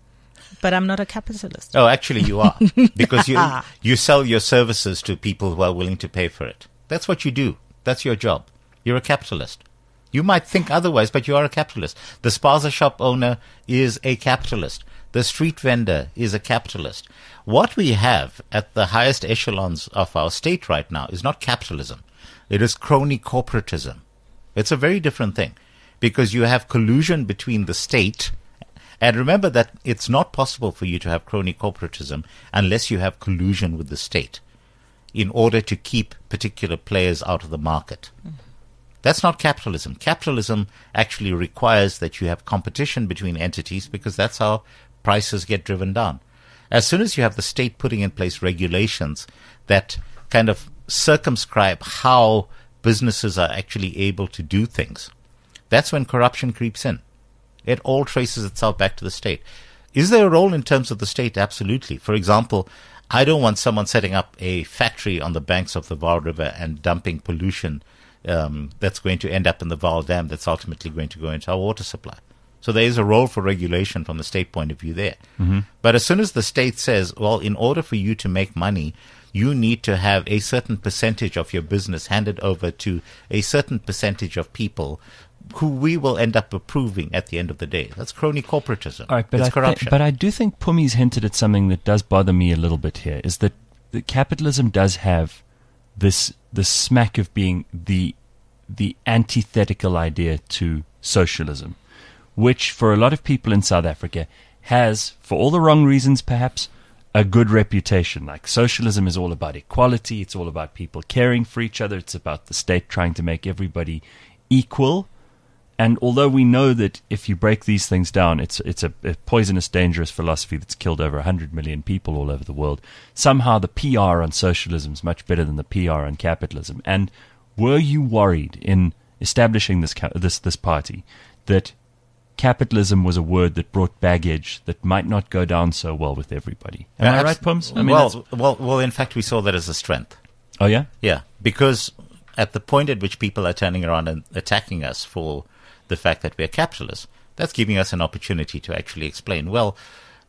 But I'm not a capitalist. Oh, actually you are. Because you you sell your services to people who are willing to pay for it. That's what you do. That's your job. You're a capitalist. You might think otherwise, but you are a capitalist. The spaza shop owner is a capitalist. The street vendor is a capitalist. What we have at the highest echelons of our state right now is not capitalism. It is crony corporatism. It's a very different thing, because you have collusion between the state. And remember that it's not possible for you to have crony corporatism unless you have collusion with the state in order to keep particular players out of the market. Mm. That's not capitalism. Capitalism actually requires that you have competition between entities, because that's how prices get driven down. As soon as you have the state putting in place regulations that kind of circumscribe how businesses are actually able to do things, that's when corruption creeps in. It all traces itself back to the state. Is there a role in terms of the state? Absolutely. For example, I don't want someone setting up a factory on the banks of the Vaal River and dumping pollution um, that's going to end up in the Vaal Dam that's ultimately going to go into our water supply. So there is a role for regulation from the state point of view there. Mm-hmm. But as soon as the state says, well, in order for you to make money, you need to have a certain percentage of your business handed over to a certain percentage of people who we will end up approving at the end of the day. That's crony corporatism. All right, but it's I thi- corruption. but I do think Pumi's hinted at something that does bother me a little bit here, is that, that capitalism does have this this smack of being the the antithetical idea to socialism, which for a lot of people in South Africa has, for all the wrong reasons perhaps, a good reputation. Like, socialism is all about equality, it's all about people caring for each other, it's about the state trying to make everybody equal. And although we know that if you break these things down, it's it's a, a poisonous, dangerous philosophy that's killed over one hundred million people all over the world, somehow the P R on socialism is much better than the P R on capitalism. And were you worried in establishing this ca- this this party that capitalism was a word that brought baggage that might not go down so well with everybody? Am Yeah, I abs- right, Pums? I mean, well, that's- well, well, in fact, we saw that as a strength. oh yeah? Yeah, because at the point at which people are turning around and attacking us for the fact that we're capitalists, that's giving us an opportunity to actually explain, well, you know,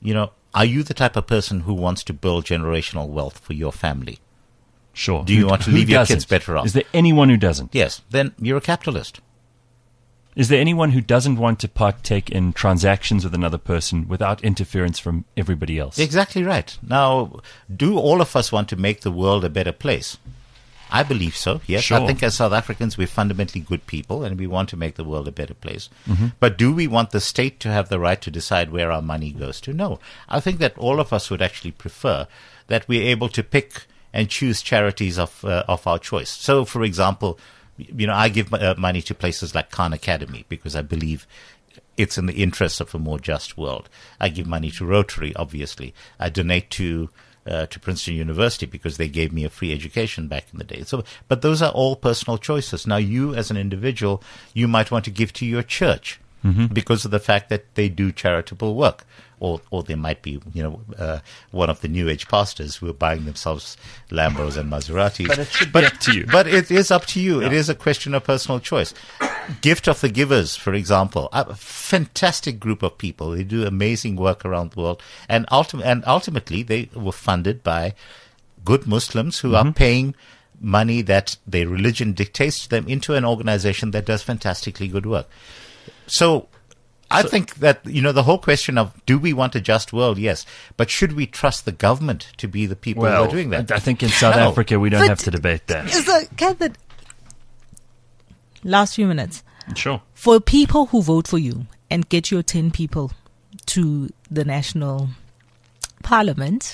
are you the type of person who wants to build generational wealth for your family? Sure. Do you Who- want to who leave your doesn't? kids better off? Is there anyone who doesn't? Yes, then you're a capitalist. Is there anyone who doesn't want to partake in transactions with another person without interference from everybody else? Exactly right. Now, do all of us want to make the world a better place? I believe so, yes. Sure. I think as South Africans, we're fundamentally good people and we want to make the world a better place. Mm-hmm. But do we want the state to have the right to decide where our money goes to? No. I think that all of us would actually prefer that we're able to pick and choose charities of uh, of our choice. So, for example, you know, I give uh, money to places like Khan Academy because I believe it's in the interest of a more just world. I give money to Rotary, obviously. I donate to uh, to Princeton University because they gave me a free education back in the day. So, but those are all personal choices. Now, you as an individual, you might want to give to your church mm-hmm. because of the fact that they do charitable work. Or, or there might be, you know, uh, one of the New Age pastors who are buying themselves Lambos and Maseratis. But it should be up to you. But it is up to you. Yeah. It is a question of personal choice. Gift of the Givers, for example, a fantastic group of people. They do amazing work around the world, and ultim- and ultimately they were funded by good Muslims who mm-hmm. are paying money that their religion dictates to them into an organization that does fantastically good work. So. I think that, you know, the whole question of do we want a just world? Yes. But should we trust the government to be the people well, who are doing that? I think in South no. Africa we don't But have to debate that. So, Catherine, last few minutes. Sure. For people who vote for you and get your ten people to the national parliament,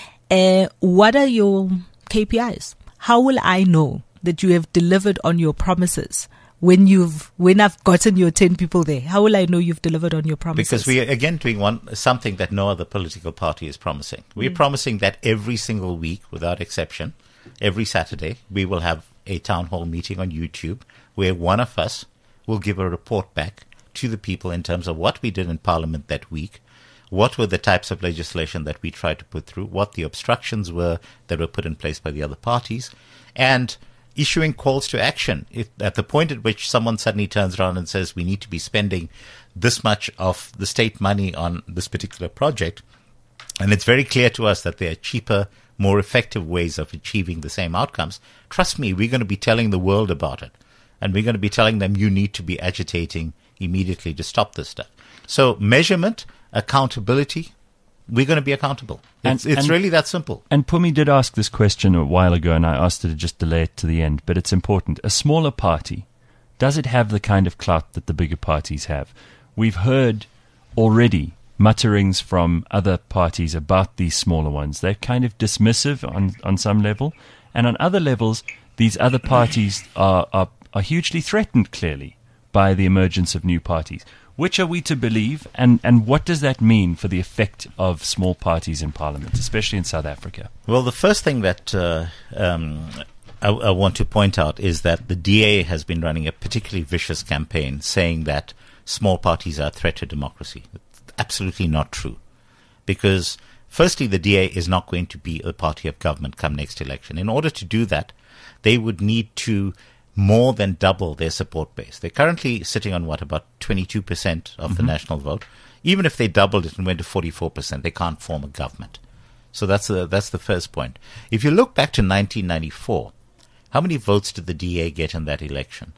uh, what are your K P Is? How will I know that you have delivered on your promises? When you've when I've gotten your ten people there, how will I know you've delivered on your promises? Because we are again doing one something that no other political party is promising. We're mm. promising that every single week, without exception, every Saturday, we will have a town hall meeting on YouTube where one of us will give a report back to the people in terms of what we did in Parliament that week, what were the types of legislation that we tried to put through, what the obstructions were that were put in place by the other parties, and issuing calls to action. If at the point at which someone suddenly turns around and says we need to be spending this much of the state money on this particular project, and it's very clear to us that there are cheaper, more effective ways of achieving the same outcomes, trust me, we're going to be telling the world about it. And we're going to be telling them you need to be agitating immediately to stop this stuff. So measurement, accountability, we're going to be accountable. It's, And- it's and- really that simple. And Pumi did ask this question a while ago, and I asked her to just delay it to the end, but it's important. A smaller party, does it have the kind of clout that the bigger parties have? We've heard already mutterings from other parties about these smaller ones. They're kind of dismissive on, on some level, and on other levels, these other parties are, are, are hugely threatened, clearly, by the emergence of new parties. Which are we to believe, and, and what does that mean for the effect of small parties in Parliament, especially in South Africa? Well, the first thing that uh, um, I, I want to point out is that the D A has been running a particularly vicious campaign saying that small parties are a threat to democracy. It's absolutely not true. Because, firstly, the D A is not going to be a party of government come next election. In order to do that, they would need to more than double their support base. They're currently sitting on, what, about twenty-two percent of mm-hmm. the national vote. Even if they doubled it and went to forty-four percent, they can't form a government. So that's the, that's the first point. If you look back to nineteen ninety-four, how many votes did the D A get in that election?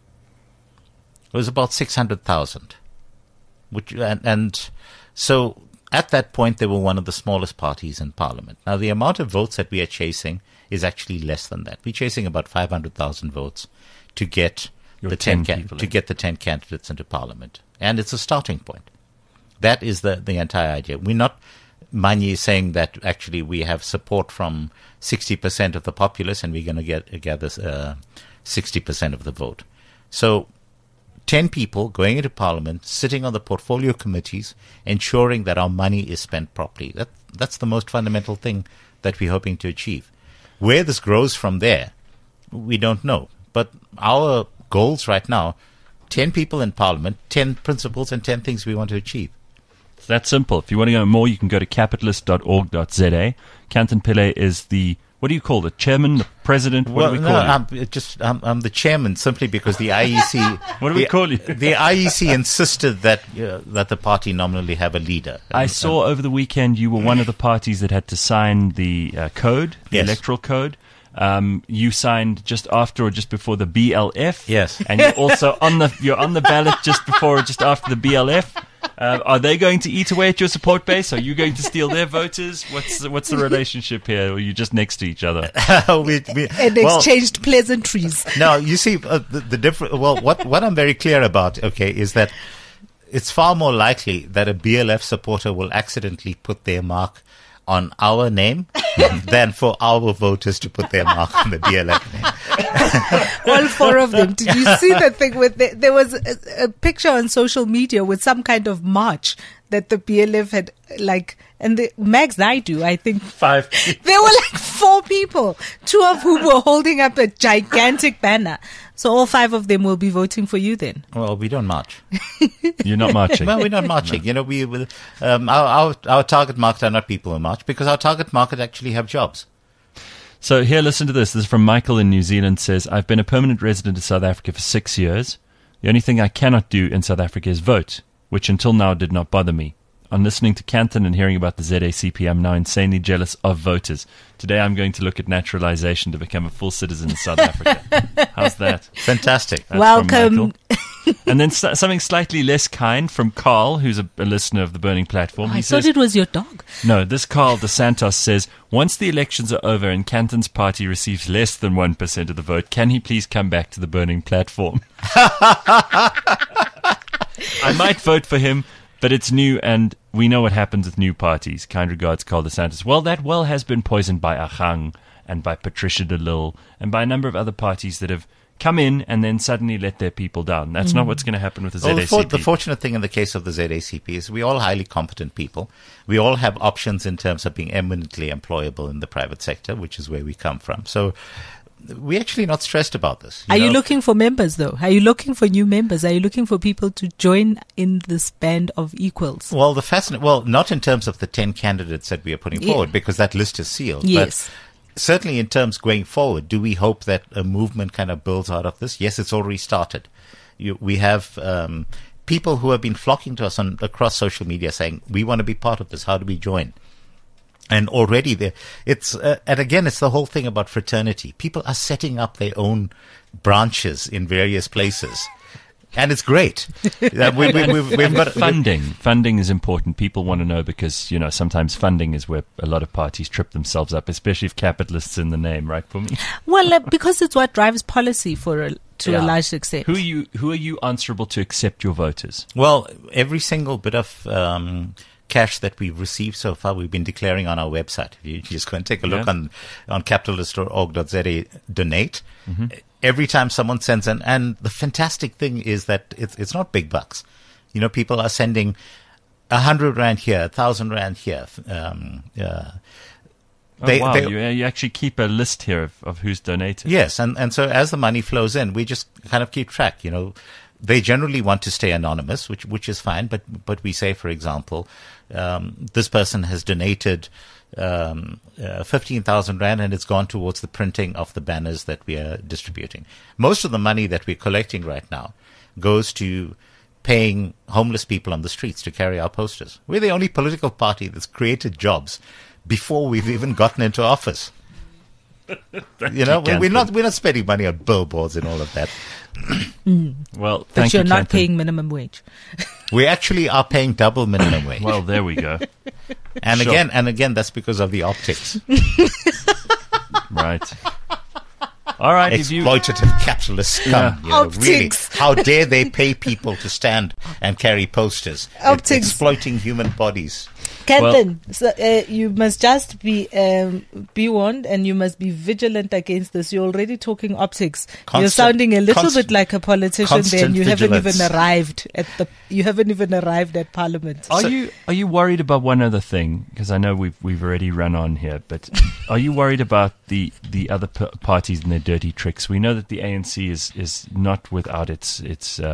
It was about six hundred thousand. Which, and, and so at that point, they were one of the smallest parties in Parliament. Now, the amount of votes that we are chasing is actually less than that. We're chasing about five hundred thousand votes to get Your the ten, ten can- people to in. get the ten candidates into Parliament, and it's a starting point. That is the the entire idea. We're not Manye is saying that actually we have support from sixty percent of the populace, and we're going to get gather uh, sixty percent of the vote. So, ten people going into Parliament, sitting on the portfolio committees, ensuring that our money is spent properly. That that's the most fundamental thing that we're hoping to achieve. Where this grows from there, we don't know. But our goals right now, ten people in Parliament, ten principles and ten things we want to achieve. It's that simple. If you want to know more, you can go to capitalist dot org dot z a. Canton Pillay is the, what do you call it? Chairman, the president? What well, do we no, call you? I'm it just I'm, I'm the chairman simply because the I E C. What do we the, call you? The I E C insisted that uh, that the party nominally have a leader. I And- saw over the weekend you were one of the parties that had to sign the uh, code, the Yes. electoral code. Um, you signed just after or just before the B L F. Yes. And you're also on the you're on the ballot just before or just after the B L F. Uh, are they going to eat away at your support base? Are you going to steal their voters? What's the, what's the relationship here? Or are you just next to each other? we, we, And well, exchanged pleasantries. No, you see, uh, the, the different. Well, what what I'm very clear about, okay, is that it's far more likely that a B L F supporter will accidentally put their mark on our name than for our voters to put their mark on the B L F name. All four of them. Did you see the thing with the, there was a, a picture on social media with some kind of march that the B L F had, like, and the Max Naidu, I think, Five. there were like four people, two of whom were holding up a gigantic banner. So all five of them will be voting for you then. Well, we don't march. You're not marching. Well, we're not marching. You know, we we- um, our, our our target market are not people who march because our target market actually have jobs. So here, listen to this. This is from Michael in New Zealand. Says, I've been a permanent resident of South Africa for six years. The only thing I cannot do in South Africa is vote, which until now did not bother me. On listening to Canton and hearing about the Z A C P, I'm now insanely jealous of voters. Today I'm going to look at naturalization to become a full citizen of South Africa. How's that? Fantastic. That's from Welcome. Michael. And then s- something slightly less kind from Carl, who's a, a listener of the Burning Platform. I He thought says, it was your dog. no, this Carl dos Santos says, once the elections are over and Canton's party receives less than one percent of the vote, can he please come back to the Burning Platform? I might vote for him, but it's new and we know what happens with new parties. Kind regards, Carl dos Santos. Well, that well has been poisoned by Ahang and by Patricia de Lille and by a number of other parties that have come in and then suddenly let their people down. That's not what's going to happen with the Well, the, Z A C P. for, the fortunate thing in the case of the Z A C P is we all highly competent people. We all have options in terms of being eminently employable in the private sector, which is where we come from. So we're actually not stressed about this. Are you know? looking for members though? Are you looking for new members? Are you looking for people to join in this band of equals? Well, the fascinating, well, not in terms of the ten candidates that we are putting Yeah. forward, because that list is sealed. Yes. But certainly in terms going forward, do we hope that a movement kind of builds out of this? Yes, it's already started. You, we have um, people who have been flocking to us on across social media saying, we want to be part of this. How do we join? And already there, it's, uh, and again, it's the whole thing about fraternity. People are setting up their own branches in various places. And it's great. Uh, we, we, we've, we've got Funding. Funding is important. People want to know because, you know, sometimes funding is where a lot of parties trip themselves up, especially if capitalists in the name, right, for me? Well, uh, because it's what drives policy for a, to Yeah. a large extent. Who are you who are you answerable to accept your voters? Well, every single bit of um, cash that we've received so far, we've been declaring on our website. If you just go and take a look Yeah. on on capitalist dot org dot z a, donate. Every time someone sends an, and the fantastic thing is that it's it's not big bucks. You know, people are sending a hundred rand here, a thousand rand here. Um, uh, Oh, They- wow, they- you, you actually keep a list here of, of who's donated. Yes, and, and so as the money flows in, we just kind of keep track. You know, they generally want to stay anonymous, which which is fine. But but we say, for example, um, this person has donated um, uh, fifteen thousand rand, and it's gone towards the printing of the banners that we are distributing. Most of the money that we're collecting right now goes to paying homeless people on the streets to carry our posters. We're the only political party that's created jobs before we've even gotten into office. You know, we- we're not we're not spending money on billboards and all of that. Well, But thank you're you, not Canton. paying minimum wage. We actually are paying double minimum wage. Well, there we go. and sure. again, and again, that's because of the optics. Right. All right. If you, Exploitative capitalists come. Yeah. You know, really, Optics. how dare they pay people to stand and carry posters? Optics. Exploiting human bodies. Captain, so, uh, you must just be um, be warned, and you must be vigilant against this. You're already talking optics. You're Constant- sounding a little constant- bit like a politician. There, constant and you haven't vigilance. even arrived at the. You haven't even arrived at Parliament. are So- you are you worried about one other thing? Because I know we've we've already run on here, but are you worried about the the other p- parties and their dirty tricks? We know that the A N C is is not without its its uh,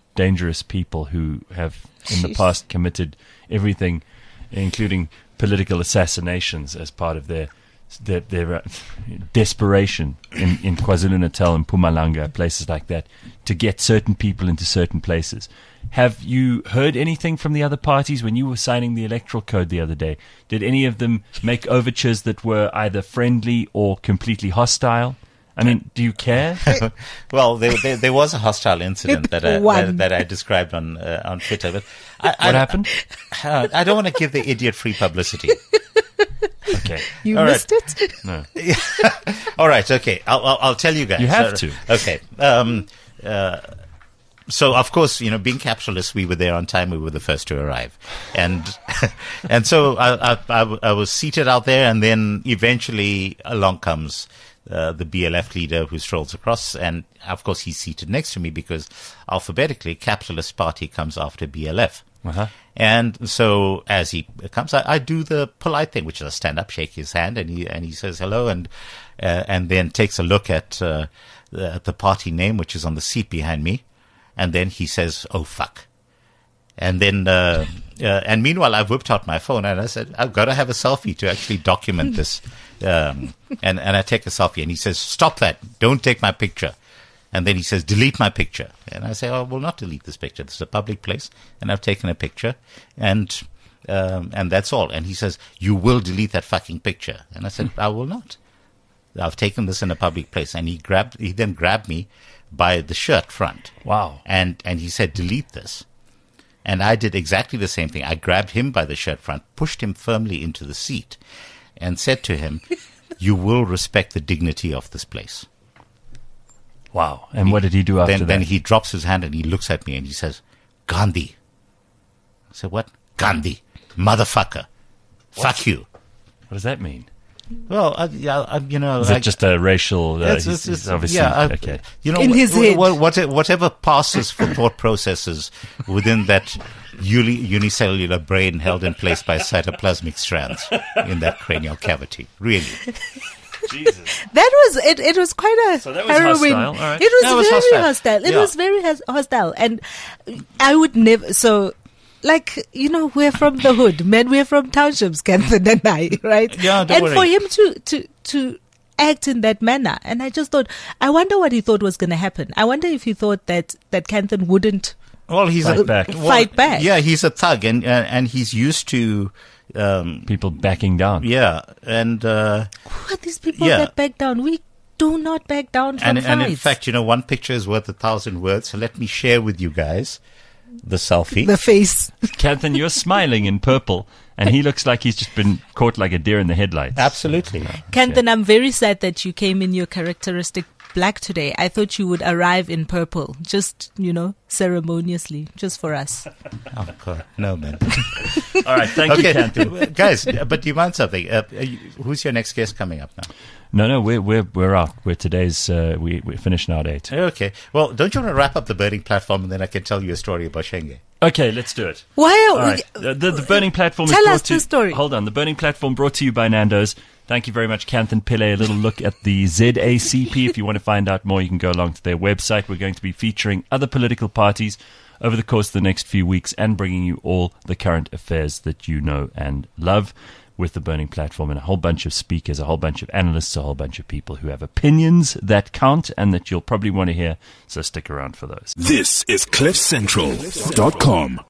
dangerous people who have in the Jeez. past committed everything, including political assassinations, as part of their their, their uh, desperation in, in KwaZulu-Natal and Mpumalanga, places like that, to get certain people into certain places. Have you heard anything from the other parties when you were signing the electoral code the other day? Did any of them make overtures that were either friendly or completely hostile? I mean, do you care? Well, there, there, there was a hostile incident that I, that, One. that I described on uh, on Twitter. But I, What I, happened? Uh, I don't want to give the idiot free publicity. Okay. You All right. missed it? No. All right, okay. I'll, I'll, I'll tell you guys. You have So- to. Okay. Um, uh, so, of course, you know, being capitalists, we were there on time. We were the first to arrive. And and so I, I, I, I was seated out there, and then eventually along comes uh, the B L F leader who strolls across. And, of course, he's seated next to me because alphabetically, Capitalist Party comes after B L F. Uh-huh. And so as he comes, I, I do the polite thing, which is I stand up, shake his hand, and he and he says hello, and uh, and then takes a look at uh, the, the party name, which is on the seat behind me, and then he says, "Oh fuck," and then uh, uh, and meanwhile I've whipped out my phone and I said, "I've got to have a selfie to actually document this," um, and and I take a selfie, and he says, "Stop that! Don't take my picture." And then he says, "Delete my picture." And I say, "I will not delete this picture. This is a public place, and I've taken a picture, and um, and that's all." And he says, "You will delete that fucking picture." And I said, "I will not. I've taken this in a public place." And he grabbed, he then grabbed me by the shirt front. Wow. And and he said, "Delete this." And I did exactly the same thing. I grabbed him by the shirt front, pushed him firmly into the seat, and said to him, "You will respect the dignity of this place." Wow. And what did he do after Then, that? then he drops his hand and he looks at me and he says, "Gandhi." I said, "What? Gandhi. Motherfucker. Fuck you." What does that mean? Well, I, yeah, I, you know. Is I, it just a racial... Uh, it's- he's, it's- he's it's- obviously... yeah, I- okay. You know, In wh- his wh- head. wh- what- whatever passes for thought processes within that uni- unicellular brain held in place by cytoplasmic strands in that cranial cavity. Really. Jesus. That was it. It was quite a So that was harrowing. hostile, all right. It was That was very hostile. hostile. It Yeah. was very hos- hostile, and I would never. So, like you know, we're from the hood, man. We're from townships, Kanthan and I, right? Yeah, don't and worry. for him to to to act in that manner, and I just thought, I wonder what he thought was going to happen. I wonder if he thought that that Kanthan wouldn't. Well, he's Fight a, back. well, Fight back. Yeah, he's a thug, and uh, and he's used to. Um, People backing down. yeah, and. Uh, Who are these people Yeah. that back down? We do not back down from and, fights. and in fact, you know, one picture is worth a thousand words. So let me share with you guys the selfie. the face. Kanthan, you're smiling in purple, and he looks like he's just been caught like a deer in the headlights. Absolutely. Kanthan, I'm very sad that you came in your characteristic black today. I thought you would arrive in purple, just, you know, ceremoniously, just for us. Oh, God. No, man. All right, thank you, Okay, Kanthan. guys, but do you mind something? Uh, are you- who's your next guest coming up now? No, no, we're we're we're out. We're today's uh, we we're finishing now at eight. Okay. Well, don't you want to wrap up the burning platform and then I can tell you a story about Shenge? Okay, let's do it. Why are All right. The, the, the burning platform. Tell is brought us to, the story. Hold on. The burning platform brought to you by Nando's. Thank you very much, Kanthan Pillay. A little look at the Z A C P. If you want to find out more, you can go along to their website. We're going to be featuring other political parties over the course of the next few weeks and bringing you all the current affairs that you know and love with the burning platform, and a whole bunch of speakers, a whole bunch of analysts, a whole bunch of people who have opinions that count and that you'll probably want to hear. So stick around for those. This is cliff central dot com.